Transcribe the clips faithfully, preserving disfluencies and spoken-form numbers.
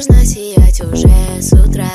должна сиять уже с утра.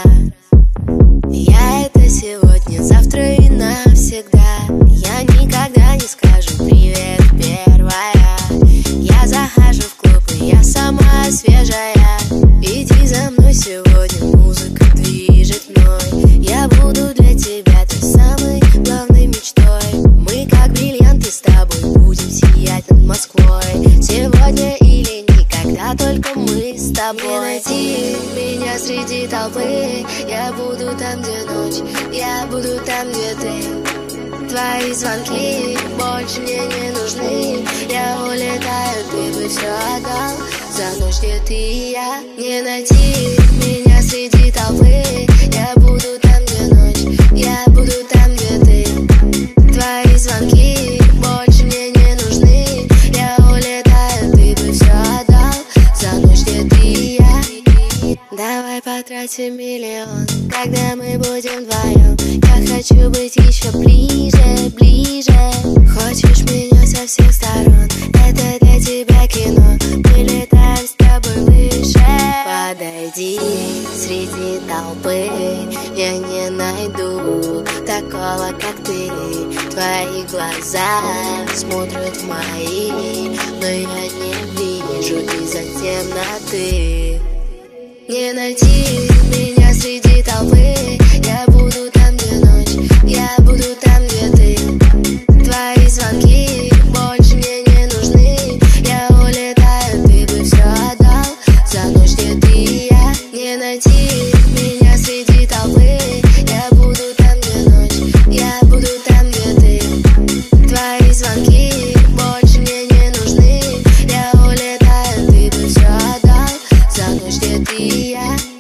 Я это сегодня, завтра и навсегда. Я никогда не скажу привет первая. Я захожу в клуб, и я сама свежая. Иди за мной сегодня, музыка движет мной. Я буду для тебя той самой главной мечтой. Мы как бриллианты с тобой будем сиять над Москвой. Сегодня или никогда, только мы с тобой. Не найти меня среди толпы. Я буду там, где ночь, я буду там, где ты. Твои звонки больше мне не нужны. Я улетаю, ты бы все отдал за ночь, где ты и я. Не найти меня среди толпы. Я буду там, где ночь, я буду там, где ты. Твои звонки больше мне не нужны. Я улетаю, ты бы все отдал за ночь, где ты и я. Давай потратим миллион, когда мы будем вдвоем. Я хочу быть еще ближе, ближе. Хочешь меня со всех сторон, это для тебя кино. Мы летаем с тобой выше. Подойди среди толпы, я не найду такого, как ты. Твои глаза смотрят в мои, но я не вижу из-за темноты. Не найти меня среди толпы. Я буду там, где ночь, я буду там, где ты. Твои звонки больше мне не нужны. Я улетаю, ты бы все отдал за ночь, где ты и я. Не найти меня среди толпы. Я буду там, где ночь, я буду там, где ты. Твои звонки больше мне не нужны. Я улетаю, ты бы все отдал за ночь, где ты и я.